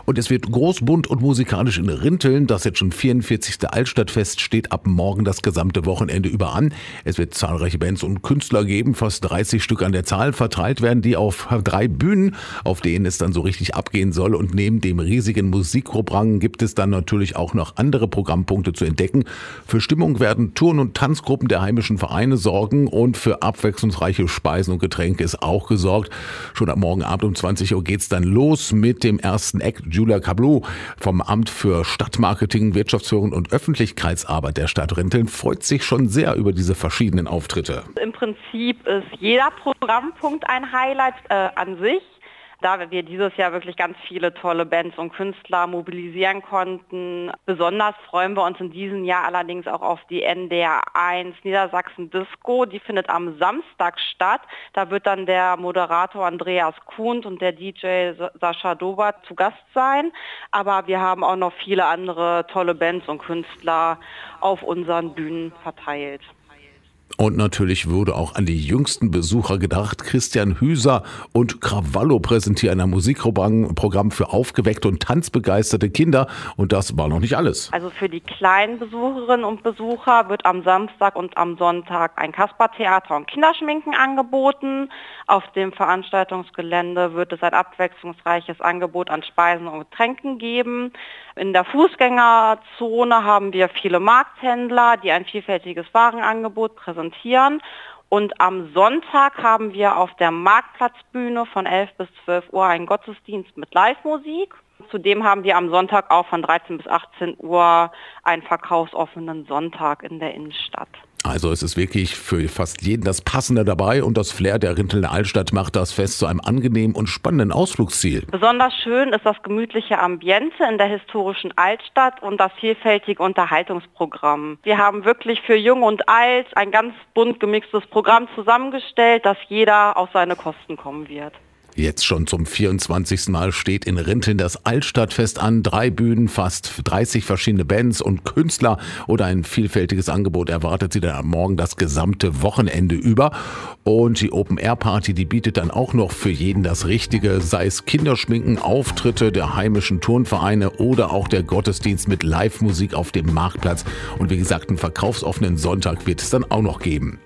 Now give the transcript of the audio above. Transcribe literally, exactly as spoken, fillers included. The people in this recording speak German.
Und es wird groß, bunt und musikalisch in Rinteln. Das jetzt schon vierundvierzigste Altstadtfest steht ab morgen das gesamte Wochenende über an. Es wird zahlreiche Bands und Künstler geben, fast dreißig Stück an der Zahl. Verteilt werden die auf drei Bühnen, auf denen es dann so richtig abgehen soll. Und neben dem riesigen Musikprogramm gibt es dann natürlich auch noch andere Programmpunkte zu entdecken. Für Stimmung werden Turn- und Tanzgruppen der heimischen Vereine sorgen und für abwechslungsreiche Speisen und Getränke ist auch gesorgt. Schon am morgen Abend um zwanzig Uhr geht's dann los mit dem ersten Act. Julia Cablo vom Amt für Stadtmarketing, Wirtschaftsführung und Öffentlichkeitsarbeit der Stadt Rinteln freut sich schon sehr über diese verschiedenen Auftritte. Im Prinzip ist jeder Programmpunkt ein Highlight äh, an sich. Da wir dieses Jahr wirklich ganz viele tolle Bands und Künstler mobilisieren konnten. Besonders freuen wir uns in diesem Jahr allerdings auch auf die N D R eins Niedersachsen Disco. Die findet am Samstag statt. Da wird dann der Moderator Andreas Kuhnt und der D J Sascha Dober zu Gast sein. Aber wir haben auch noch viele andere tolle Bands und Künstler auf unseren Bühnen verteilt. Und natürlich wurde auch an die jüngsten Besucher gedacht. Christian Hüser und Krawallo präsentieren ein Musikprogramm für aufgeweckte und tanzbegeisterte Kinder. Und das war noch nicht alles. Also für die kleinen Besucherinnen und Besucher wird am Samstag und am Sonntag ein Kaspertheater und Kinderschminken angeboten. Auf dem Veranstaltungsgelände wird es ein abwechslungsreiches Angebot an Speisen und Getränken geben. In der Fußgängerzone haben wir viele Markthändler, die ein vielfältiges Warenangebot präsentieren. Und am Sonntag haben wir auf der Marktplatzbühne von elf bis zwölf Uhr einen Gottesdienst mit Live-Musik. Zudem haben wir am Sonntag auch von dreizehn bis achtzehn Uhr einen verkaufsoffenen Sonntag in der Innenstadt. Also es ist wirklich für fast jeden das Passende dabei und das Flair der Rintelner Altstadt macht das Fest zu einem angenehmen und spannenden Ausflugsziel. Besonders schön ist das gemütliche Ambiente in der historischen Altstadt und das vielfältige Unterhaltungsprogramm. Wir haben wirklich für Jung und Alt ein ganz bunt gemixtes Programm zusammengestellt, dass jeder auf seine Kosten kommen wird. Jetzt schon zum vierundzwanzigsten Mal steht in Rinteln das Altstadtfest an. Drei Bühnen, fast dreißig verschiedene Bands und Künstler oder ein vielfältiges Angebot erwartet sie dann am Morgen das gesamte Wochenende über. Und die Open-Air-Party, die bietet dann auch noch für jeden das Richtige, sei es Kinderschminken, Auftritte der heimischen Turnvereine oder auch der Gottesdienst mit Live-Musik auf dem Marktplatz. Und wie gesagt, einen verkaufsoffenen Sonntag wird es dann auch noch geben.